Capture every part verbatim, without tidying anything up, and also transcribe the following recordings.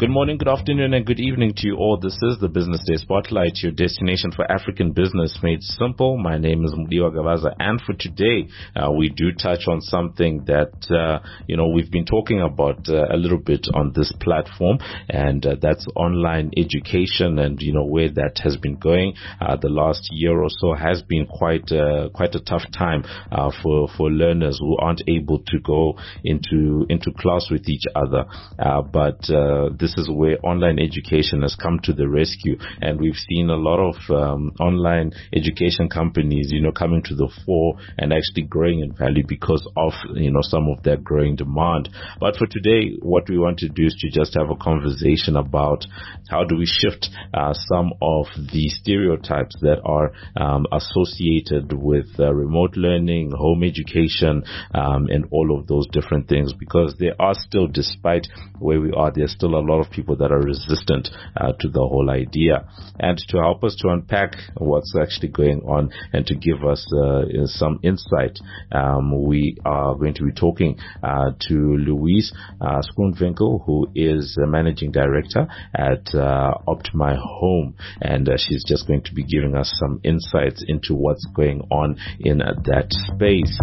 Good morning, good afternoon, and good evening to you all. This is the Business Day Spotlight, your destination for African business made simple. My name is Mudiwa Gavaza, and for today, uh, we do touch on something that, uh, you know, we've been talking about uh, a little bit on this platform, and uh, that's online education and, you know, where that has been going. Uh, the last year or so has been quite, uh, quite a tough time uh, for, for learners who aren't able to go into, into class with each other. Uh, but uh, this is where online education has come to the rescue, and we've seen a lot of um, online education companies, you know, coming to the fore and actually growing in value because of, you know, some of that growing demand. But for today, what we want to do is to just have a conversation about how do we shift uh, some of the stereotypes that are um, associated with uh, remote learning, home education, um, and all of those different things, because there are still, despite where we are, there's still a lot of people that are resistant uh, to the whole idea. And to help us to unpack what's actually going on and to give us uh, some insight, um, we are going to be talking uh, to Louise uh, Schoonwinkel, who is a managing director at uh, Optimi Home, and uh, she's just going to be giving us some insights into what's going on in uh, that space.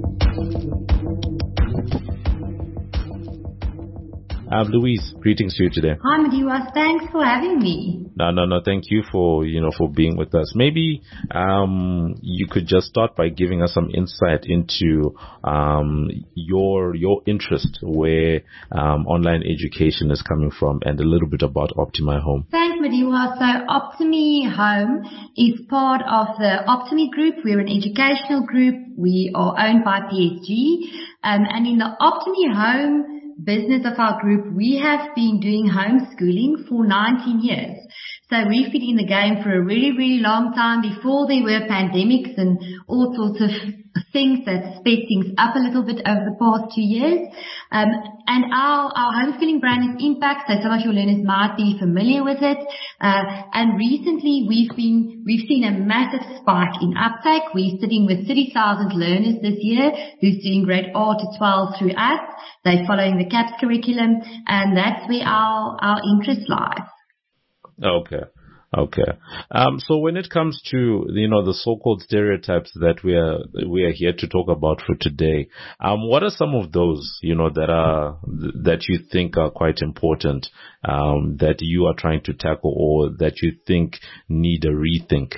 Um, Louise, greetings to you today. Hi, Mudiwa. Thanks for having me. No, no, no. Thank you for, you know, for being with us. Maybe um, you could just start by giving us some insight into um, your your interest, where um, online education is coming from, and a little bit about Optimi Home. Thanks, Mudiwa. So Optimi Home is part of the Optimi Group. We're an educational group. We are owned by P S G. Um, and in the Optimi Home business of our group, we have been doing homeschooling for nineteen years. So we've been in the game for a really, really long time, before there were pandemics and all sorts of things that sped things up a little bit over the past two years. Um, and our, our homeschooling brand is Impact, so some of your learners might be familiar with it. Uh, and recently we've been, we've seen a massive spike in uptake. We're sitting with thirty thousand learners this year who's doing grade R to twelve through us. They're following the CAPS curriculum, and that's where our, our interest lies. Okay. Okay. Um, so when it comes to, you know, the so-called stereotypes that we are, we are here to talk about for today, um, what are some of those, you know, that are, that you think are quite important, um, that you are trying to tackle, or that you think need a rethink?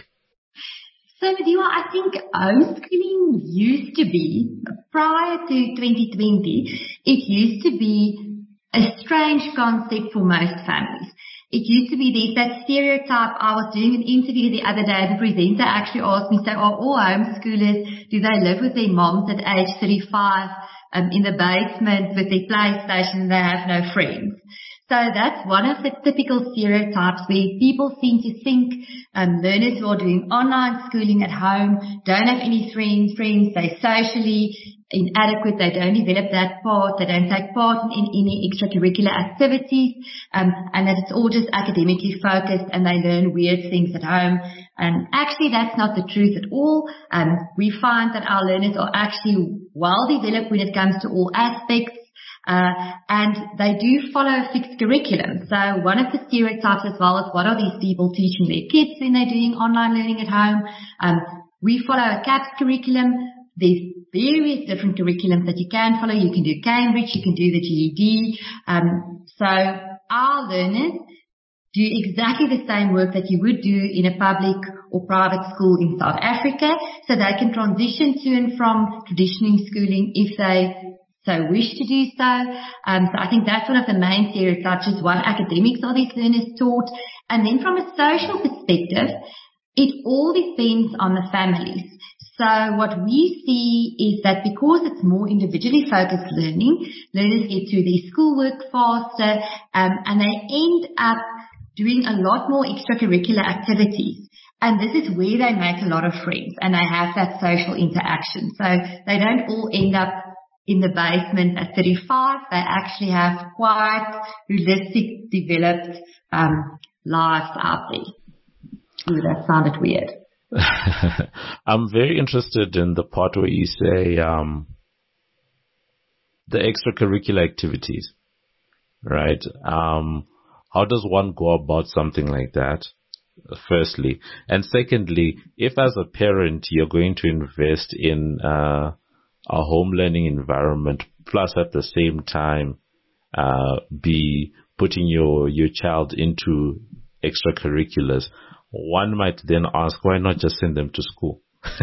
So, Mudiwa, I think homeschooling used to be, prior to twenty twenty, it used to be a strange concept for most families. It used to be there's that stereotype. I was doing an interview the other day. The presenter actually asked me, so are all homeschoolers, do they live with their moms at age thirty-five um, in the basement with their PlayStation and they have no friends? So that's one of the typical stereotypes where people seem to think um, learners who are doing online schooling at home don't have any friends, friends, they're socially inadequate, they don't develop that part, they don't take part in any extracurricular activities, um, and that it's all just academically focused and they learn weird things at home. And actually that's not the truth at all. Um, we find that our learners are actually well developed when it comes to all aspects. Uh, and they do follow a fixed curriculum. So one of the stereotypes as well is, what are these people teaching their kids when they're doing online learning at home? Um, we follow a CAPS curriculum. There's various different curriculums that you can follow. You can do Cambridge, you can do the G E D. Um, so our learners do exactly the same work that you would do in a public or private school in South Africa. So they can transition to and from traditional schooling if they so wish to do so. Um, so I think that's one of the main stereotypes, is what academics are these learners taught. And then from a social perspective, it all depends on the families. So what we see is that because it's more individually focused learning, learners get through their schoolwork faster, um, and they end up doing a lot more extracurricular activities. And this is where they make a lot of friends and they have that social interaction. So they don't all end up in the basement at thirty-five. They actually have quite holistic, developed um, lives out there. Ooh, that sounded weird. I'm very interested in the part where you say um, the extracurricular activities, right? Um, how does one go about something like that? Firstly, and secondly, if as a parent you're going to invest in uh, a home learning environment, plus at the same time uh, be putting your your child into extracurriculars, one might then ask, why not just send them to school? So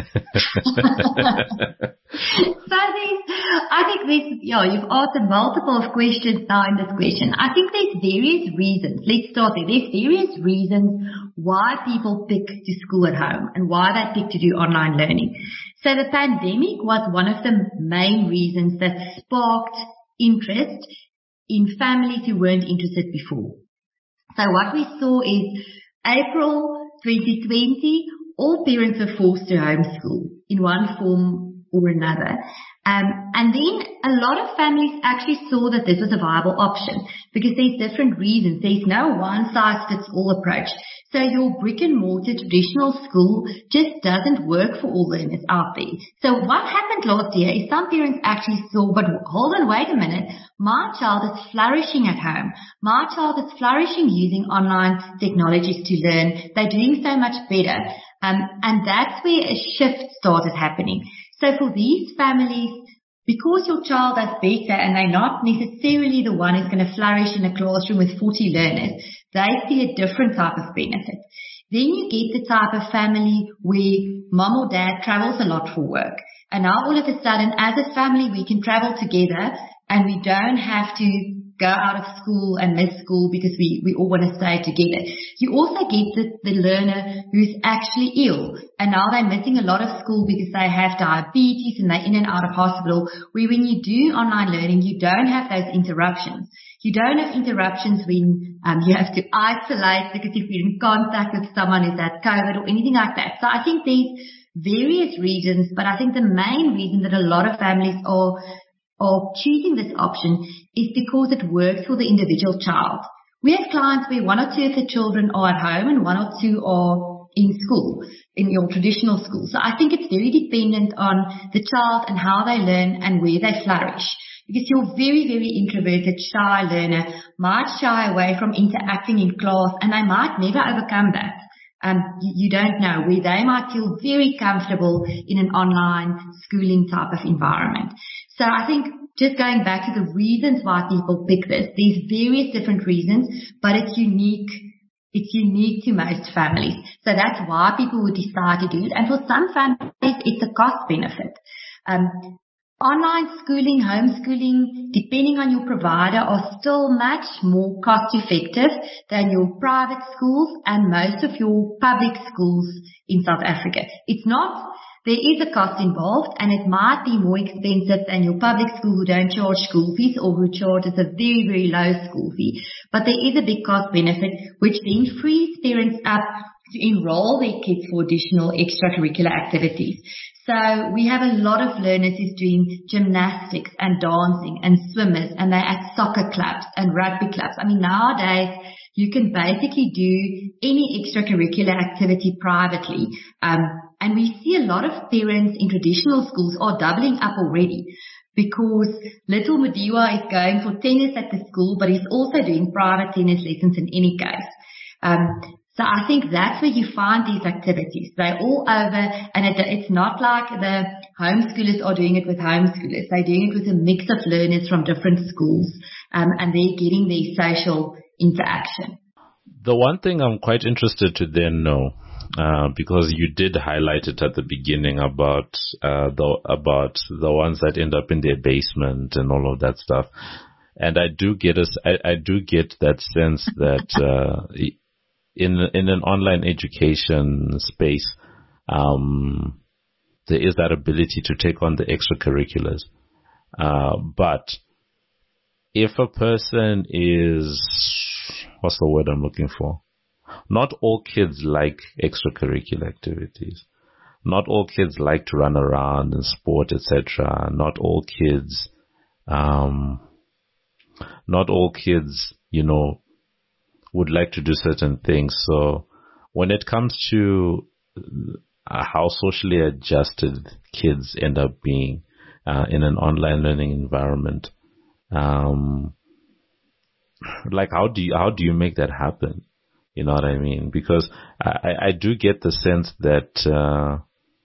there's, I think there's, yeah, you've asked multiple of questions now in this question. I think there's various reasons. Let's start there. There's various reasons why people pick to school at home and why they pick to do online learning. So the pandemic was one of the main reasons that sparked interest in families who weren't interested before. So what we saw is April twenty twenty, all parents were forced to homeschool in one form or another. Um, and then a lot of families actually saw that this was a viable option because there's different reasons. There's no one-size-fits-all approach. So your brick-and-mortar traditional school just doesn't work for all learners out there. So what happened last year is some parents actually saw, but hold on, wait a minute, my child is flourishing at home. My child is flourishing using online technologies to learn. They're doing so much better. Um, and that's where a shift started happening. So for these families, because your child does better and they're not necessarily the one who's going to flourish in a classroom with forty learners, they see a different type of benefit. Then you get the type of family where mom or dad travels a lot for work. And now all of a sudden, as a family, we can travel together and we don't have to go out of school and miss school because we, we all want to stay together. You also get the, the learner who's actually ill and now they're missing a lot of school because they have diabetes and they're in and out of hospital, where when you do online learning, you don't have those interruptions. You don't have interruptions when um, you have to isolate because if you're in contact with someone who's had COVID or anything like that. So I think there's various reasons, but I think the main reason that a lot of families are of choosing this option is because it works for the individual child. We have clients where one or two of the children are at home and one or two are in school, in your traditional school. So I think it's very dependent on the child and how they learn and where they flourish. Because your very, very introverted, shy learner might shy away from interacting in class and they might never overcome that. Um, you, you don't know, where they might feel very comfortable in an online schooling type of environment. So I think just going back to the reasons why people pick this, there's various different reasons, but it's unique. It's unique to most families. So that's why people would decide to do it. And for some families, it's a cost benefit. Um, online schooling, homeschooling, depending on your provider, are still much more cost effective than your private schools and most of your public schools in South Africa. It's not. There is a cost involved and it might be more expensive than your public school who don't charge school fees or who charges a very, very low school fee. But there is a big cost benefit which then frees parents up to enroll their kids for additional extracurricular activities. So we have a lot of learners who's doing gymnastics and dancing and swimmers and they're at soccer clubs and rugby clubs. I mean, nowadays you can basically do any extracurricular activity privately. Um, And we see a lot of parents in traditional schools are doubling up already because little Mudiwa is going for tennis at the school, but he's also doing private tennis lessons in any case. Um, so I think that's where you find these activities. They're all over, and it, it's not like the homeschoolers are doing it with homeschoolers. They're doing it with a mix of learners from different schools, um, and they're getting their social interaction. The one thing I'm quite interested to then know, Uh, because you did highlight it at the beginning about uh, the about the ones that end up in their basement and all of that stuff, and I do get us I, I do get that sense that uh, in in an online education space, um, there is that ability to take on the extracurriculars, uh, but if a person is, what's the word I'm looking for? Not all kids like extracurricular activities. Not all kids like to run around and sport, et cetera. Not all kids, um, not all kids, you know, would like to do certain things. So when it comes to uh, how socially adjusted kids end up being uh, in an online learning environment, um, like, how do you, how do you make that happen? You know what I mean? Because I, I do get the sense that, uh,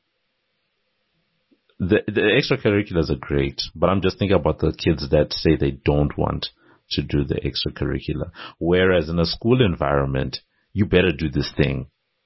the, the extracurriculars are great, but I'm just thinking about the kids that say they don't want to do the extracurricular. Whereas in a school environment, you better do this thing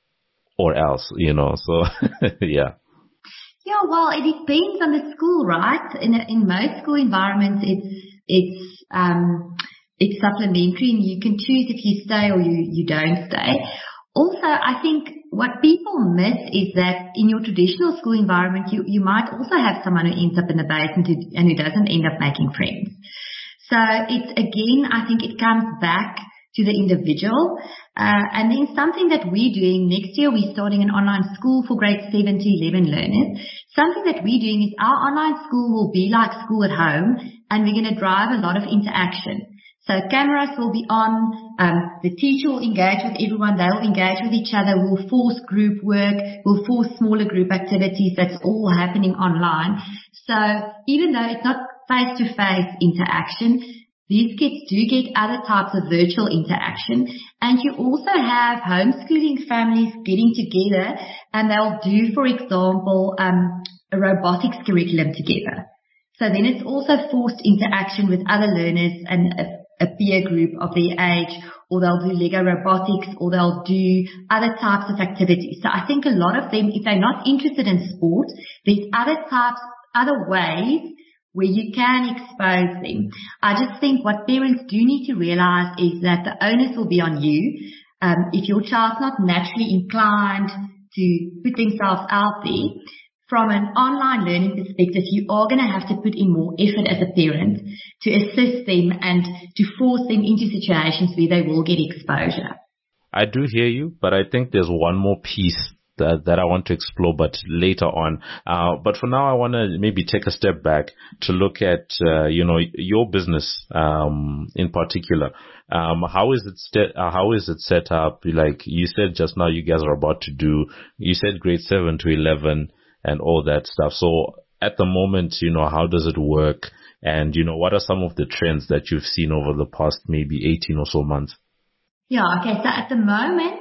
or else, you know, so yeah. Yeah, well, it depends on the school, right? In, in most school environments, it's, it's, um, it's supplementary and you can choose if you stay or you, you don't stay. Also, I think what people miss is that in your traditional school environment, you, you might also have someone who ends up in the basement who, and who doesn't end up making friends. So it's, again, I think it comes back to the individual. Uh, and then something that we're doing next year, we're starting an online school for grade seven to eleven learners. Something that we're doing is our online school will be like school at home, and we're going to drive a lot of interaction. So cameras will be on, um, the teacher will engage with everyone, they'll engage with each other, we'll force group work, we'll force smaller group activities, that's all happening online. So even though it's not face-to-face interaction, these kids do get other types of virtual interaction, and you also have homeschooling families getting together and they'll do, for example, um, a robotics curriculum together. So then it's also forced interaction with other learners and a, a peer group of their age, or they'll do Lego robotics, or they'll do other types of activities. So I think a lot of them, if they're not interested in sport, there's other types, other ways where you can expose them. I just think what parents do need to realize is that the onus will be on you. Um, if your child's not naturally inclined to put themselves out there, from an online learning perspective, you are going to have to put in more effort as a parent to assist them and to force them into situations where they will get exposure. I do hear you, but I think there's one more piece that, that I want to explore, but later on. Uh, but for now, I want to maybe take a step back to look at, uh, you know, your business, um, in particular. Um, how is it, st- uh, how is it set up? Like you said just now, you guys are about to do, you said grade seven to eleven. And all that stuff. So at the moment, you know, how does it work? And, you know, what are some of the trends that you've seen over the past maybe eighteen or so months? Yeah, okay. So at the moment,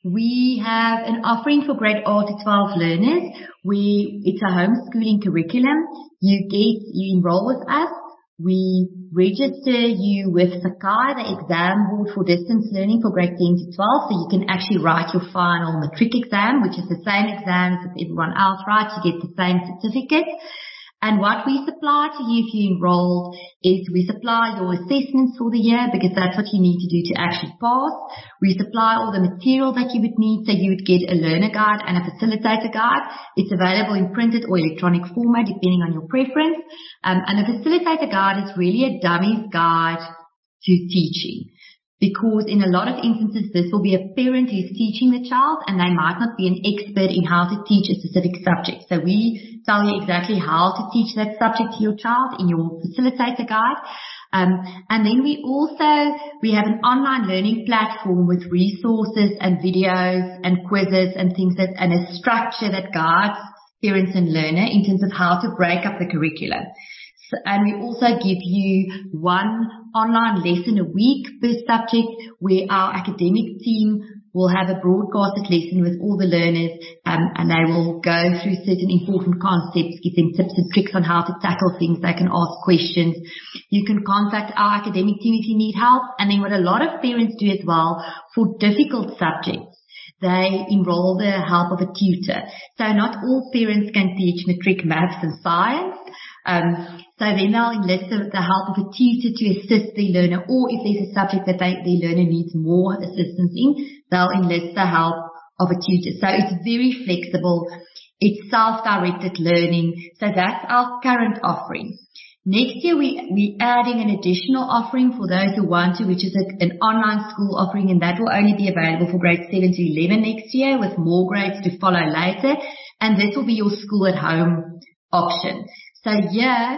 we have an offering for grade eight to twelve learners. We, it's a homeschooling curriculum. You get, you enroll with us. We register you with Sakai, the exam board for distance learning for grade ten to twelve, so you can actually write your final matric exam, which is the same exam as everyone else writes. You get the same certificate. And what we supply to you if you enrolled is we supply your assessments for the year, because that's what you need to do to actually pass. We supply all the material that you would need, so you would get a learner guide and a facilitator guide. It's available in printed or electronic format depending on your preference. Um, and a facilitator guide is really a dummy's guide to teaching. Because in a lot of instances, this will be a parent who's teaching the child and they might not be an expert in how to teach a specific subject. So we tell you exactly how to teach that subject to your child in your facilitator guide. Um, and then we also, we have an online learning platform with resources and videos and quizzes and things that, and a structure that guides parents and learner in terms of how to break up the curriculum. And we also give you one online lesson a week per subject, where our academic team will have a broadcasted lesson with all the learners, um, and they will go through certain important concepts, give them tips and tricks on how to tackle things. They can ask questions. You can contact our academic team if you need help. And then what a lot of parents do as well, for difficult subjects, they enroll the help of a tutor. So not all parents can teach matric, maths and science. Um, so then they'll enlist the, the help of a tutor to assist the learner, or if there's a subject that they, the learner needs more assistance in, they'll enlist the help of a tutor. So it's very flexible. It's self-directed learning. So that's our current offering. Next year, we, we're adding an additional offering for those who want to, which is a, an online school offering, and that will only be available for grades seven to eleven next year, with more grades to follow later. And this will be your school at home option. So yeah,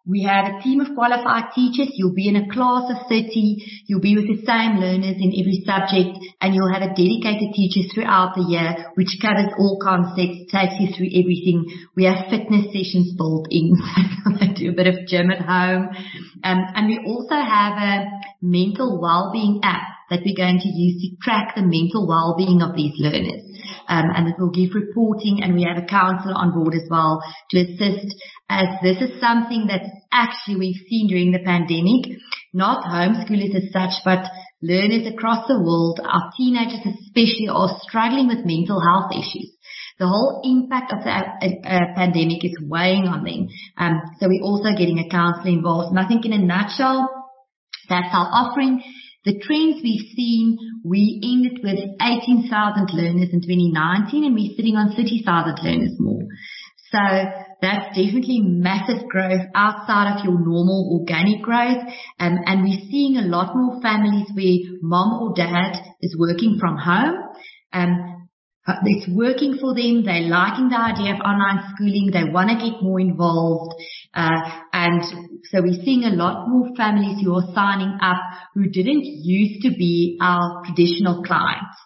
We have a team of qualified teachers. You'll be in a class of thirty. You'll be with the same learners in every subject, and you'll have a dedicated teacher throughout the year, which covers all concepts, takes you through everything. We have fitness sessions built in, so they do a bit of gym at home. Um, and we also have a mental well-being app that we're going to use to track the mental well-being of these learners. Um, and it will give reporting, and we have a counsellor on board as well to assist, as this is something that actually we've seen during the pandemic, not homeschoolers as such, but learners across the world, our teenagers especially, are struggling with mental health issues. The whole impact of the uh, uh, pandemic is weighing on them. Um, so we're also getting a counsellor involved. And I think in a nutshell, that's our offering. The trends we've seen, we ended with eighteen thousand learners in twenty nineteen, and we're sitting on thirty thousand learners more. So that's definitely massive growth outside of your normal organic growth. Um, and we're seeing a lot more families where mom or dad is working from home. Um, It's working for them. They're liking the idea of online schooling. They want to get more involved. Uh, and so we're seeing a lot more families who are signing up who didn't used to be our traditional clients.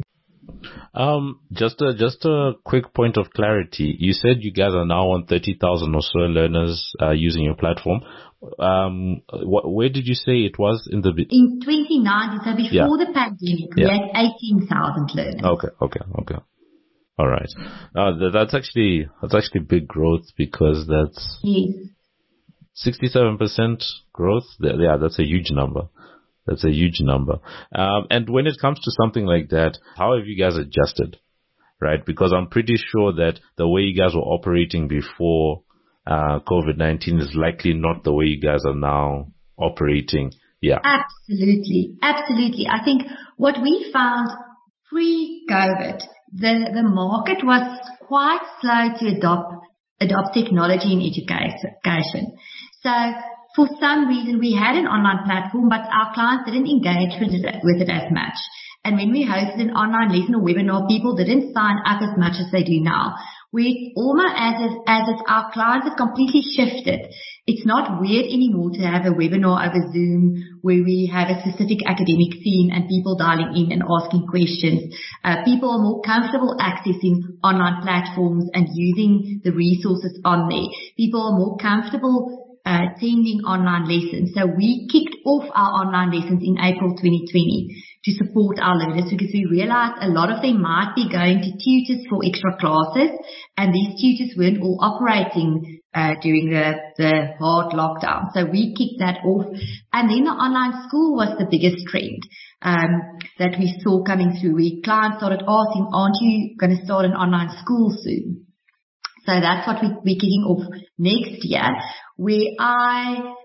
Um, just a, just a quick point of clarity. You said you guys are now on thirty thousand or so learners, uh, using your platform. Um, wh- where did you say it was in the... Be- in twenty nineteen, so before yeah. the pandemic, we yeah. had eighteen thousand learners. Okay, okay, okay. All right. Uh, th- that's actually, that's actually big growth, because that's yes. sixty-seven percent growth. Yeah, that's a huge number. That's a huge number. Um, and when it comes to something like that, how have you guys adjusted? Right? Because I'm pretty sure that the way you guys were operating before uh, COVID nineteen is likely not the way you guys are now operating. Yeah. Absolutely. Absolutely. I think what we found pre-COVID, the, the market was quite slow to adopt, adopt technology in education. So for some reason, we had an online platform, but our clients didn't engage with it, with it as much. And when we hosted an online lesson or webinar, people didn't sign up as much as they do now. We almost as if, as if our clients have completely shifted. It's not weird anymore to have a webinar over Zoom where we have a specific academic theme and people dialing in and asking questions. Uh, people are more comfortable accessing online platforms and using the resources on there. People are more comfortable Uh, attending online lessons. So we kicked off our online lessons in April twenty twenty to support our learners, because we realized a lot of them might be going to tutors for extra classes, and these tutors weren't all operating uh, during the, the hard lockdown. So we kicked that off. And then the online school was the biggest trend um, that we saw coming through. We clients started asking, aren't you going to start an online school soon? So that's what we, we're kicking off next year, where I,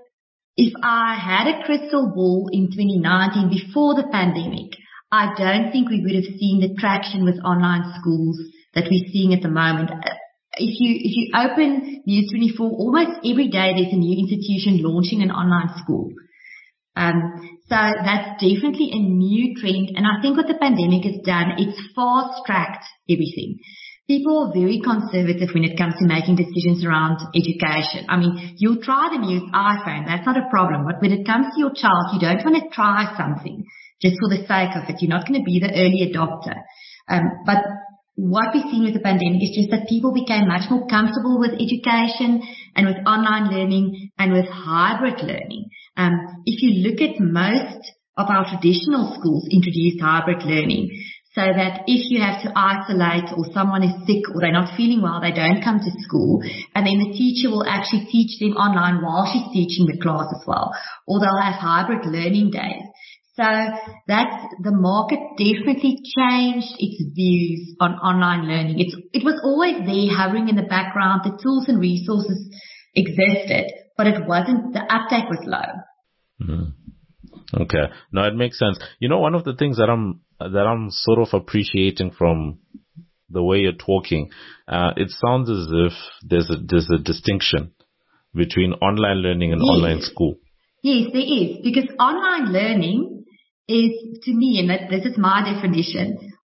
if I had a crystal ball in twenty nineteen before the pandemic, I don't think we would have seen the traction with online schools that we're seeing at the moment. If you, if you open News twenty-four, almost every day there's a new institution launching an online school. Um, so that's definitely a new trend. And I think what the pandemic has done, it's fast-tracked everything. People are very conservative when it comes to making decisions around education. I mean, you'll try the new iPhone. That's not a problem. But when it comes to your child, you don't want to try something just for the sake of it. You're not going to be the early adopter. Um, but what we've seen with the pandemic is just that people became much more comfortable with education and with online learning and with hybrid learning. Um, if you look at most of our traditional schools introduced hybrid learning, so that if you have to isolate or someone is sick or they're not feeling well, they don't come to school, and then the teacher will actually teach them online while she's teaching the class as well, or they'll have hybrid learning days. So that's, the market definitely changed its views on online learning. It's, it was always there hovering in the background. The tools and resources existed, but it wasn't, the uptake was low. Mm-hmm. Okay. No, it makes sense. You know, one of the things that I'm, that I'm sort of appreciating from the way you're talking, uh, it sounds as if there's a, there's a distinction between online learning and yes. online school. Yes, there is, because online learning is, to me, and that, this is my definition,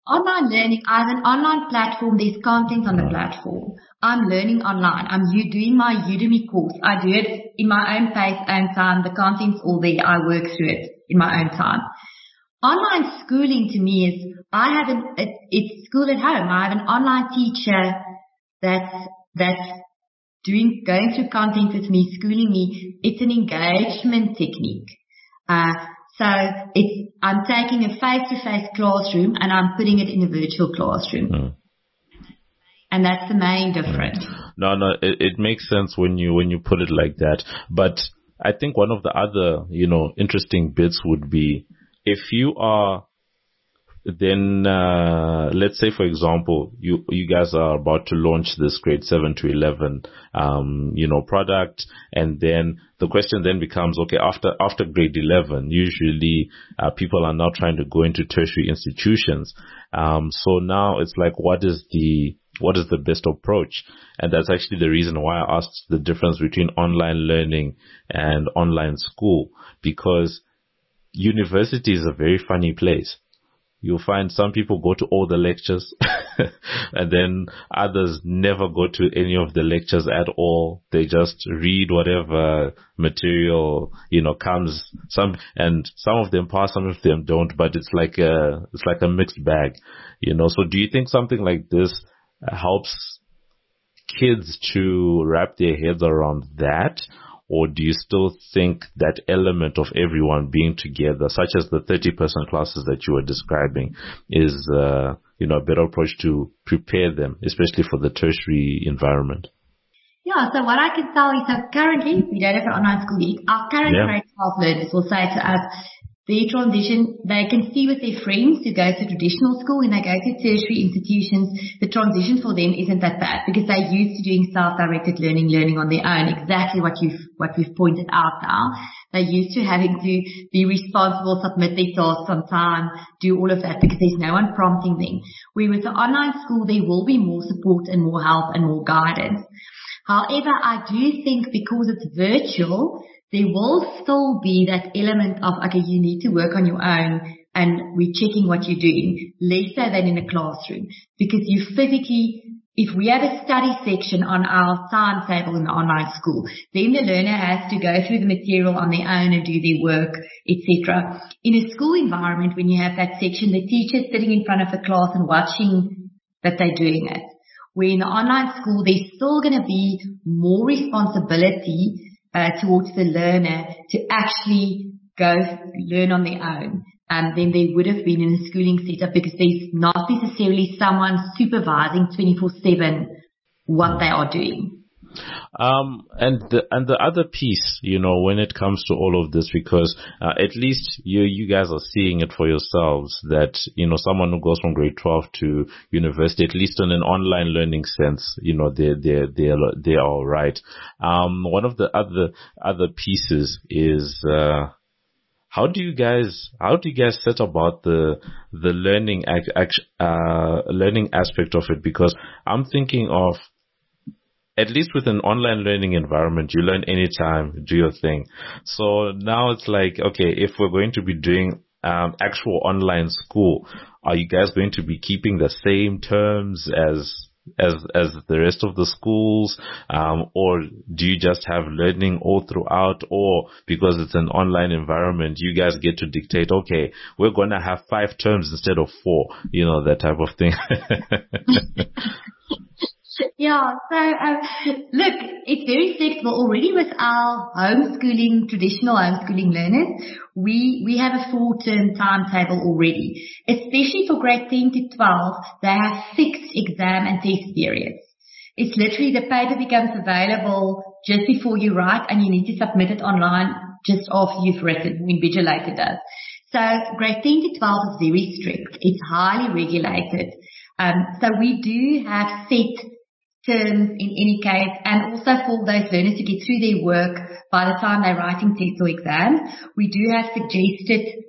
Online learning, I have an online platform. There's content on the platform. I'm learning online. I'm you doing my Udemy course. I do it in my own pace, own time. The content's all there. I work through it in my own time. Online schooling to me is, I have an, it, it's school at home. I have an online teacher that's, that's doing, going through content with me, schooling me. It's an engagement technique. Uh, So it's, I'm taking a face-to-face classroom and I'm putting it in a virtual classroom. Mm. And that's the main difference. No, no, it, it makes sense when you, when you put it like that. But I think one of the other, you know, interesting bits would be if you are then, uh, let's say, for example, you, you guys are about to launch this grade seven to eleven, um, you know, product. And then the question then becomes, okay, after, after grade eleven, usually, uh, people are now trying to go into tertiary institutions. Um, so now it's like, what is the, what is the best approach? And that's actually the reason why I asked the difference between online learning and online school, because university is a very funny place. You'll find some people go to all the lectures and then others never go to any of the lectures at all. They just read whatever material, you know, comes. Some, and some of them pass, some of them don't, but it's like a, it's like a mixed bag, you know. So do you think something like this helps kids to wrap their heads around that? Or do you still think that element of everyone being together, such as the thirty-person classes that you were describing, is, uh, you know, a better approach to prepare them, especially for the tertiary environment? Yeah, so what I can tell you, so currently, we don't have an online school yet. Our current yeah. grade twelve learners will say to us, the transition, they can see with their friends who go to traditional school, when they go to tertiary institutions, the transition for them isn't that bad because they're used to doing self-directed learning, learning on their own, exactly what you've, what we've pointed out now. They're used to having to be responsible, submit their tasks on time, do all of that because there's no one prompting them. Where with the online school, there will be more support and more help and more guidance. However, I do think because it's virtual, there will still be that element of, okay, you need to work on your own and we're checking what you're doing, less so than in a classroom. Because you physically, if we have a study section on our timetable in the online school, then the learner has to go through the material on their own and do their work, et cetera. In a school environment, when you have that section, the teacher's sitting in front of the class and watching that they're doing it. Where in the online school, there's still going to be more responsibility Uh, towards the learner to actually go learn on their own um, than there would have been in a schooling setup because there's not necessarily someone supervising twenty-four seven what they are doing. Um, and the, and the other piece, you know, when it comes to all of this, because, uh, at least you, you guys are seeing it for yourselves that, you know, someone who goes from grade twelve to university, at least in an online learning sense, you know, they're, they're, they're, they're all right. Um, one of the other, other pieces is, uh, how do you guys, how do you guys set about the, the learning, act, uh, learning aspect of it? Because I'm thinking of, at least with an online learning environment, you learn anytime, do your thing. So now it's like, okay, if we're going to be doing um, actual online school, are you guys going to be keeping the same terms as as as the rest of the schools, um, or do you just have learning all throughout? Or because it's an online environment, you guys get to dictate, okay, we're going to have five terms instead of four, you know, that type of thing. Yeah, so um, look, it's very flexible already with our homeschooling, traditional homeschooling learners. We we have a four-term timetable already. Especially for grade ten to twelve, they have fixed exam and test periods. It's literally the paper becomes available just before you write and you need to submit it online just after you've written, when Vigilator does. So grade ten to twelve is very strict. It's highly regulated. Um, so we do have set terms in any case, and also for those learners to get through their work by the time they're writing tests or exams, we do have suggested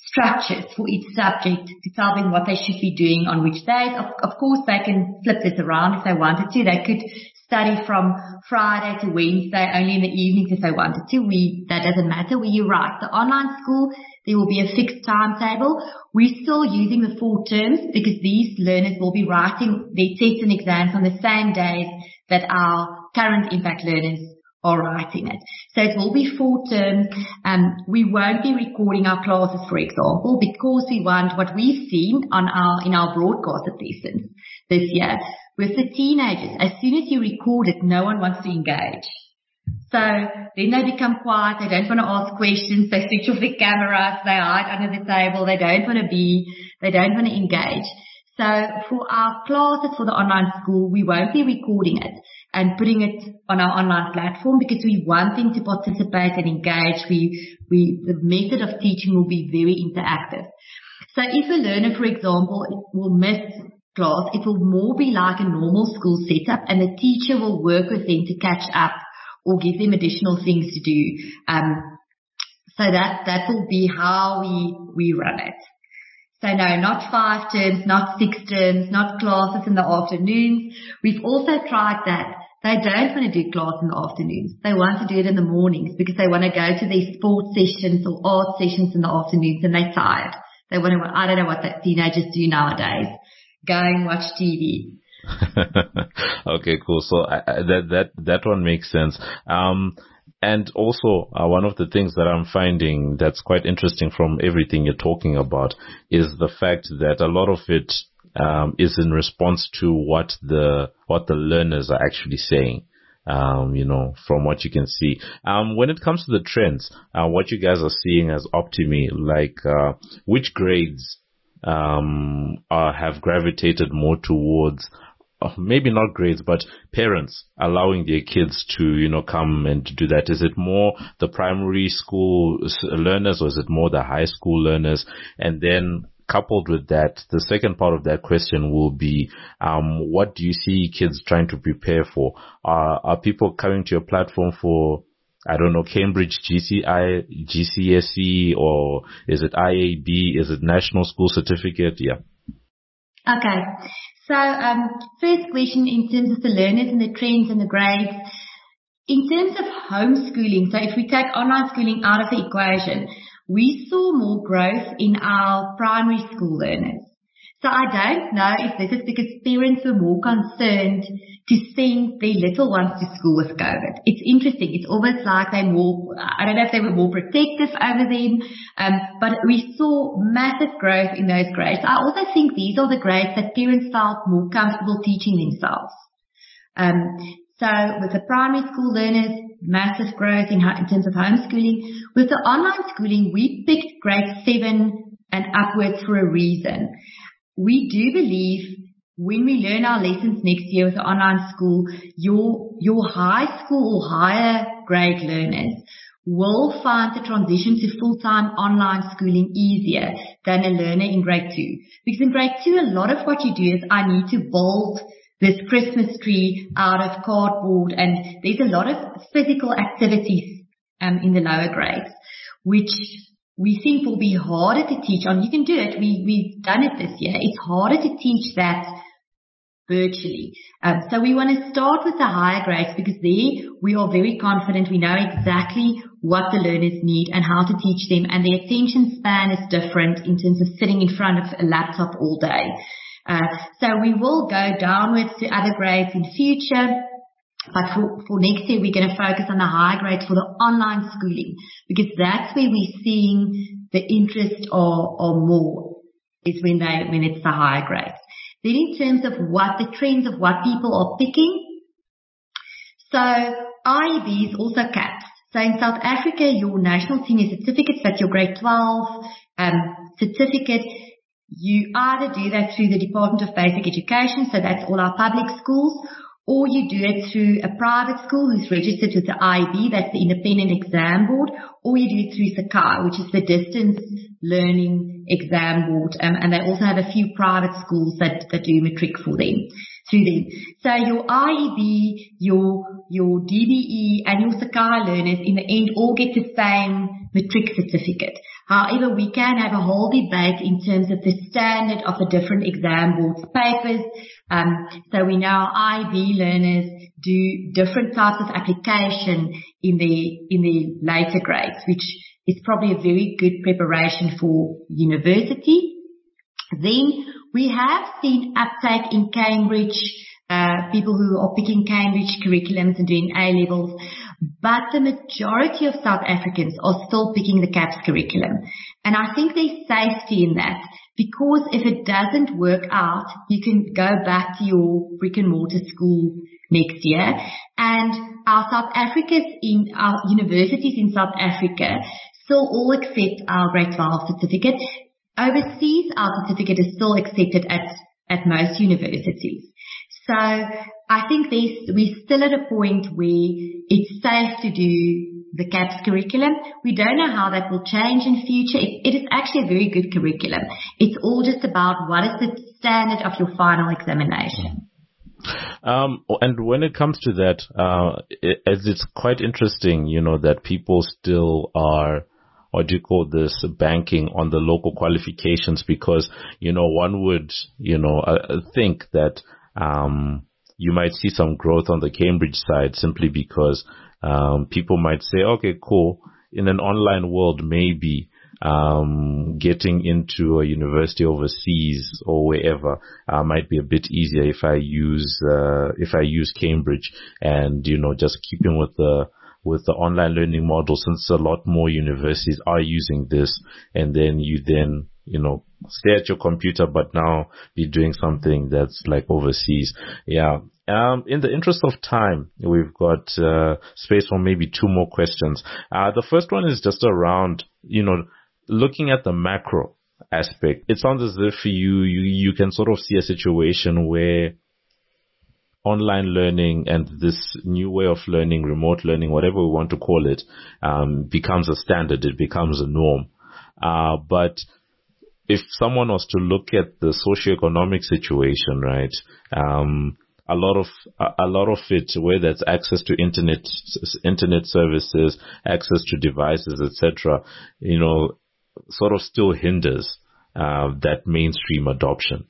structures for each subject to tell them what they should be doing on which days. Of, of course, they can flip this around if they wanted to. They could study from Friday to Wednesday only in the evenings if they wanted to. We, that doesn't matter. We, you're right. The online school, there will be a fixed timetable. We're still using the four terms because these learners will be writing their tests and exams on the same days that our current impact learners are writing it. So it will be four terms. Um, we won't be recording our classes, for example, because we want what we've seen on our, in our broadcasted lessons this year. With the teenagers, as soon as you record it, no one wants to engage. So then they become quiet. They don't want to ask questions. They switch off their cameras. They hide under the table. They don't want to be, they don't want to engage. So for our classes for the online school, we won't be recording it and putting it on our online platform because we want them to participate and engage. We, we, the method of teaching will be very interactive. So if a learner, for example, will miss class, it will more be like a normal school setup and the teacher will work with them to catch up or give them additional things to do. Um, so that, that will be how we, we run it. So no, not five terms, not six terms, not classes in the afternoons. We've also tried that. They don't want to do class in the afternoons. They want to do it in the mornings because they want to go to their sports sessions or art sessions in the afternoons and they're tired. They want to, I don't know what the teenagers do nowadays. Go and watch T V. Okay, cool. So I, I, that that that one makes sense. Um, and also uh, one of the things that I'm finding that's quite interesting from everything you're talking about is the fact that a lot of it um, is in response to what the what the learners are actually saying. Um, you know, from what you can see. Um, when it comes to the trends, uh, what you guys are seeing as Optimi, like uh, which grades um, are, have gravitated more towards, uh, maybe not grades, but parents allowing their kids to, you know, come and do that? Is it more the primary school learners or is it more the high school learners? And then coupled with that, the second part of that question will be, um, what do you see kids trying to prepare for? Are, are people coming to your platform for, I don't know, Cambridge G C I, G C S E, or is it I A B? Is it National School Certificate? Yeah. Okay. So, um, first question in terms of the learners and the trends and the grades. In terms of homeschooling, so if we take online schooling out of the equation, we saw more growth in our primary school learners. So I don't know if this is because parents were more concerned to send their little ones to school with COVID. It's interesting. It's almost like they're more, I don't know if they were more protective over them, um, but we saw massive growth in those grades. I also think these are the grades that parents felt more comfortable teaching themselves. Um, so with the primary school learners, massive growth in, in terms of homeschooling. With the online schooling, we picked grade seven and upwards for a reason. We do believe when we learn our lessons next year with the online school, your, your high school or higher grade learners will find the transition to full-time online schooling easier than a learner in grade two. Because in grade two, a lot of what you do is I need to build this Christmas tree out of cardboard, and there's a lot of physical activities um, in the lower grades, which we think will be harder to teach on. You can do it. We, we've done it this year. It's harder to teach that virtually. Um, so we want to start with the higher grades because there we are very confident. We know exactly what the learners need and how to teach them, and the attention span is different in terms of sitting in front of a laptop all day. Uh, so we will go downwards to other grades in future, but for, for next year we're going to focus on the high grades for the online schooling because that's where we're seeing the interest or, or more is when they when it's the higher grades. Then in terms of what the trends of what people are picking, so I E B is also capped. So in South Africa, your national senior certificates, that's your grade twelve um, certificate. You either do that through the Department of Basic Education, so that's all our public schools, or you do it through a private school who's registered with the I E B, that's the Independent Exam Board, or you do it through Sakai, which is the Distance Learning Exam Board, um, and they also have a few private schools that, that do matric for them, through them. So your I E B, your, your D B E, and your Sakai learners in the end all get the same matric certificate. However, we can have a whole debate in terms of the standard of the different exam boards papers. Um, so we know I B learners do different types of application in the, in the later grades, which is probably a very good preparation for university. Then we have seen uptake in Cambridge, uh, people who are picking Cambridge curriculums and doing A-levels. But the majority of South Africans are still picking the CAPS curriculum. And I think there's safety in that, because if it doesn't work out, you can go back to your brick and mortar school next year. And our South Africans in our universities in South Africa still all accept our grade twelve certificate. Overseas, our certificate is still accepted at, at most universities. So I think there's, we're still at a point where it's safe to do the CAPS curriculum. We don't know how that will change in future. It, it is actually a very good curriculum. It's all just about what is the standard of your final examination. Um, and when it comes to that, uh, it, as it's quite interesting, you know, that people still are, what do you call this, banking on the local qualifications, because, you know, one would, you know, uh, think that, um, you might see some growth on the Cambridge side simply because, um, people might say, okay, cool. In an online world, maybe, um, getting into a university overseas or wherever, uh, might be a bit easier if I use, uh, if I use Cambridge, and, you know, just keeping with the, with the online learning model, since a lot more universities are using this, and then you then, you know, stay at your computer, but now be doing something that's like overseas. Yeah. Um, in the interest of time, we've got, uh, space for maybe two more questions. Uh, the first one is just around, you know, looking at the macro aspect. It sounds as if you, you, you can sort of see a situation where online learning and this new way of learning, remote learning, whatever we want to call it, um, becomes a standard. It becomes a norm. Uh, but if someone was to look at the socioeconomic situation, right, um, a lot of, a, a lot of it, whether it's access to internet, internet services, access to devices, et cetera, you know, sort of still hinders, uh, that mainstream adoption.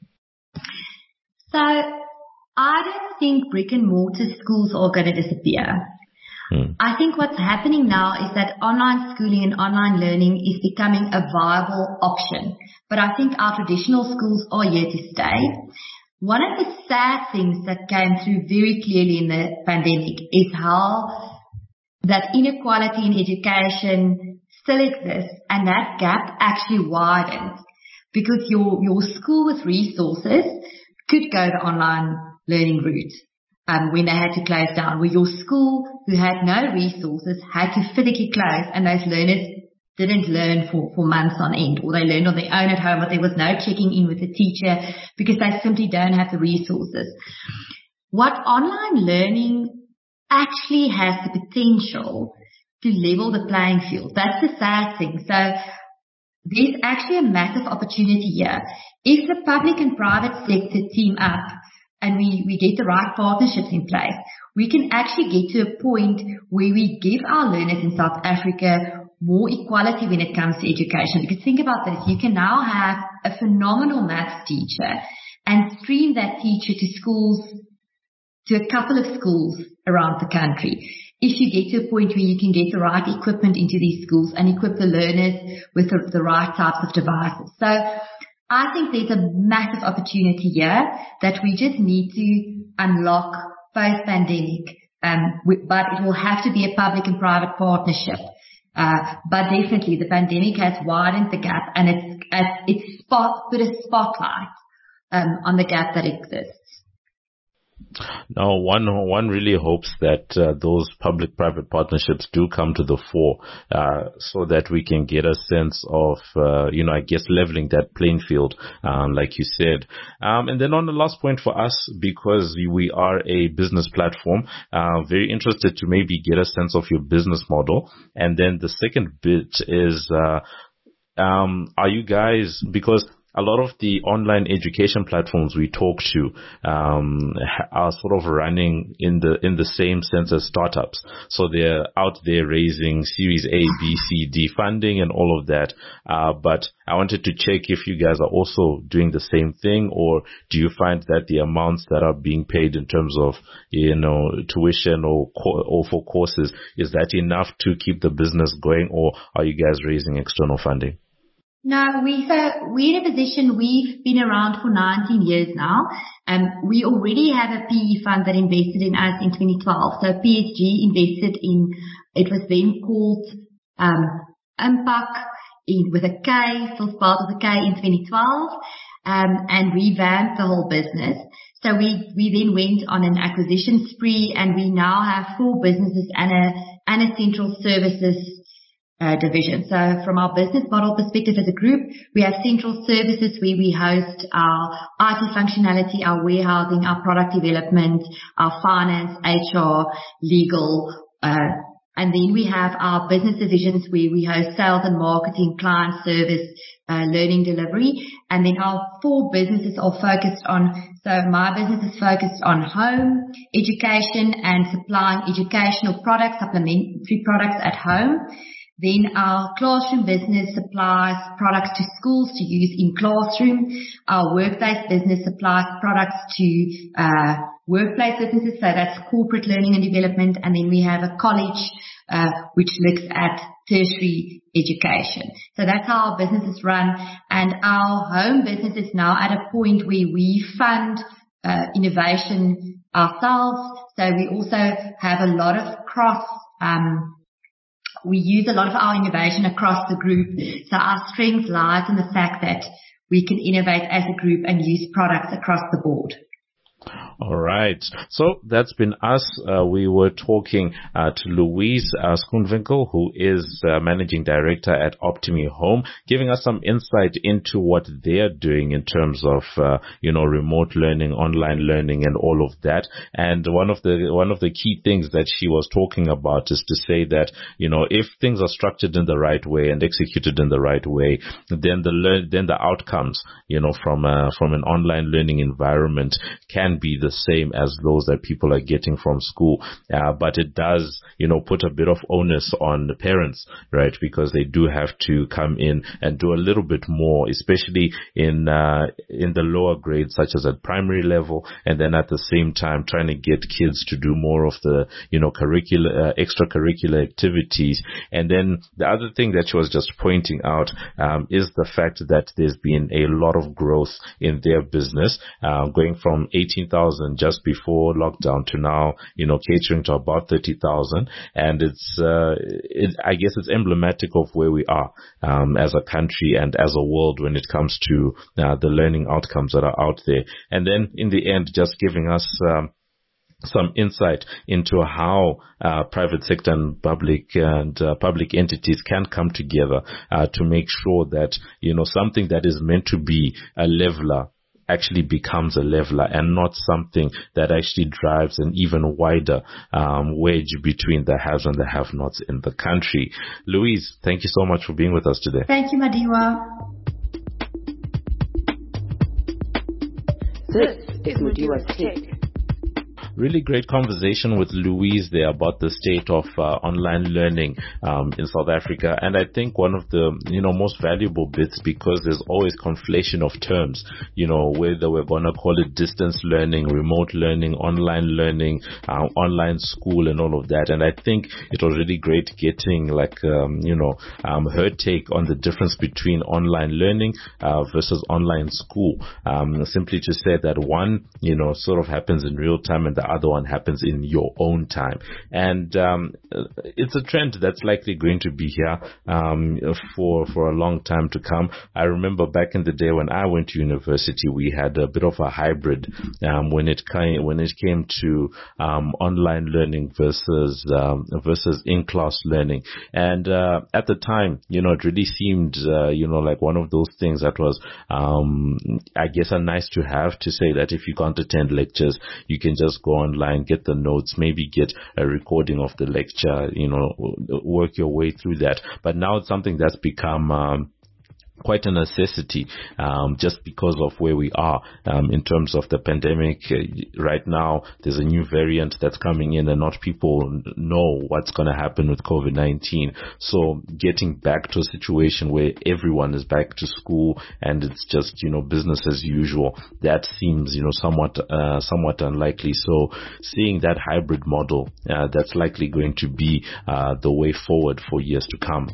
So, I don't think brick and mortar schools are going to disappear. Hmm. I think what's happening now is that online schooling and online learning is becoming a viable option. But I think our traditional schools are here to stay. One of the sad things that came through very clearly in the pandemic is how that inequality in education still exists, and that gap actually widens because your, your school with resources could go the online learning route um, when they had to close down, where your school who had no resources had to physically close, and those learners didn't learn for, for months on end, or they learned on their own at home, but there was no checking in with the teacher because they simply don't have the resources. What online learning actually has the potential to level the playing field. That's the sad thing. So there's actually a massive opportunity here. If the public and private sector team up and we, we get the right partnerships in place, we can actually get to a point where we give our learners in South Africa more equality when it comes to education. Because think about this, you can now have a phenomenal maths teacher and stream that teacher to schools, to a couple of schools around the country. If you get to a point where you can get the right equipment into these schools and equip the learners with the, the right types of devices. So I think there's a massive opportunity here that we just need to unlock post-pandemic. Um, but it will have to be a public and private partnership. Uh, but definitely the pandemic has widened the gap, and it's, it's spot, put a spotlight, um, on the gap that exists. Now, one one really hopes that uh, those public-private partnerships do come to the fore, uh, so that we can get a sense of, uh, you know, I guess leveling that playing field, um, like you said. Um, and then on the last point for us, because we are a business platform, uh, very interested to maybe get a sense of your business model. And then the second bit is, uh, um, are you guys, because a lot of the online education platforms we talk to um, are sort of running in the in the same sense as startups. So they're out there raising Series A, B, C, D funding and all of that. Uh, but I wanted to check if you guys are also doing the same thing, or do you find that the amounts that are being paid in terms of, you know, tuition or or for courses, is that enough to keep the business going, or are you guys raising external funding? No, we, so we're in a position, we've been around for nineteen years now. Um, we already have a P E fund that invested in us in twenty twelve. So P S G invested in, it was then called, um, Impact in, with a K, still spelled with a K in twenty twelve, um, and revamped the whole business. So we, we then went on an acquisition spree, and we now have four businesses and a, and a central services Uh, division. So from our business model perspective as a group, we have central services where we host our I T functionality, our warehousing, our product development, our finance, H R, legal, uh, and then we have our business divisions where we host sales and marketing, client service, uh, learning delivery. And then our four businesses are focused on, so my business is focused on home, education, and supplying educational products, supplementary products at home. Then our classroom business supplies products to schools to use in classroom. Our workplace business supplies products to uh, workplace businesses, so that's corporate learning and development. And then we have a college uh, which looks at tertiary education. So that's how our business is run. And our home business is now at a point where we fund uh, innovation ourselves. So we also have a lot of cross um We use a lot of our innovation across the group. So our strength lies in the fact that we can innovate as a group and use products across the board. All right. So that's been us. Uh, we were talking uh, to Louise uh, Schoonwinkel, who is uh, Managing Director at Optimi Home, giving us some insight into what they're doing in terms of, uh, you know, remote learning, online learning, and all of that. And one of the one of the key things that she was talking about is to say that, you know, if things are structured in the right way and executed in the right way, then the learn then the outcomes, you know, from uh, from an online learning environment can be the same as those that people are getting from school. Uh, but it does, you know, put a bit of onus on the parents, right? Because they do have to come in and do a little bit more, especially in, uh, in the lower grades, such as at primary level. And then at the same time, trying to get kids to do more of the, you know, curricular, uh, extracurricular activities. And then the other thing that she was just pointing out, um, is the fact that there's been a lot of growth in their business, uh, going from eighteen thousand just before lockdown to now, you know, catering to about thirty thousand. And it's, uh, it, I guess it's emblematic of where we are, um, as a country and as a world when it comes to, uh, the learning outcomes that are out there. And then in the end, just giving us, um, some insight into how uh, private sector and public and uh, public entities can come together uh, to make sure that, you know, something that is meant to be a leveler actually becomes a leveler and not something that actually drives an even wider um, wedge between the haves and the have-nots in the country. Louise, thank you so much for being with us today. Thank you, Madiwa. This is Madiwa's Take. Really great conversation with Louise there about the state of uh, online learning um, in South Africa. And I think one of the, you know, most valuable bits, because there's always conflation of terms, you know, whether we're going to call it distance learning, remote learning, online learning, uh, online school and all of that. And I think it was really great getting like, um, you know, um, her take on the difference between online learning uh, versus online school. Um, simply to say that one, you know, sort of happens in real time and the other one happens in your own time. And um, it's a trend that's likely going to be here um, for for a long time to come. I remember back in the day when I went to university, we had a bit of a hybrid um, when it came when it came to um, online learning versus um, versus in-class learning. And uh, at the time, you know, it really seemed uh, you know like one of those things that was um, I guess a nice to have, to say that if you can't attend lectures, you can just go online, get the notes, maybe get a recording of the lecture, you know, work your way through that. But now it's something that's become um, quite a necessity, um, just because of where we are um, in terms of the pandemic. Uh, right now, there's a new variant that's coming in, and not people know what's going to happen with COVID nineteen. So getting back to a situation where everyone is back to school and it's just, you know, business as usual, that seems, you know, somewhat uh, somewhat unlikely. So seeing that hybrid model, uh, that's likely going to be uh, the way forward for years to come.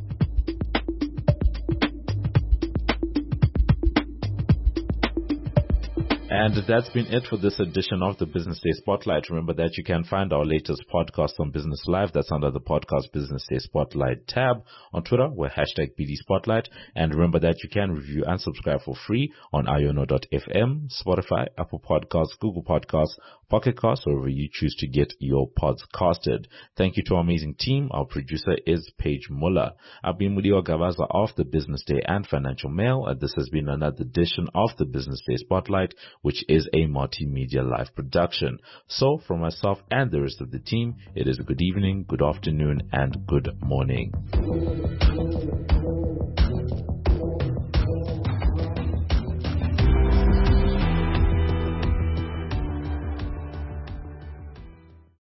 And that's been it for this edition of the Business Day Spotlight. Remember that you can find our latest podcast on Business Live. That's under the podcast Business Day Spotlight tab. On Twitter, we're hashtag B D Spotlight. And remember that you can review and subscribe for free on iono dot f m, Spotify, Apple Podcasts, Google Podcasts, Pocket Casts, or wherever you choose to get your pods casted. Thank you to our amazing team. Our producer is Paige Muller. I've been Mudiwa Gavaza of the Business Day and Financial Mail, and this has been another edition of the Business Day Spotlight, which is a multimedia live production. So, from myself and the rest of the team, it is a good evening, good afternoon, and good morning.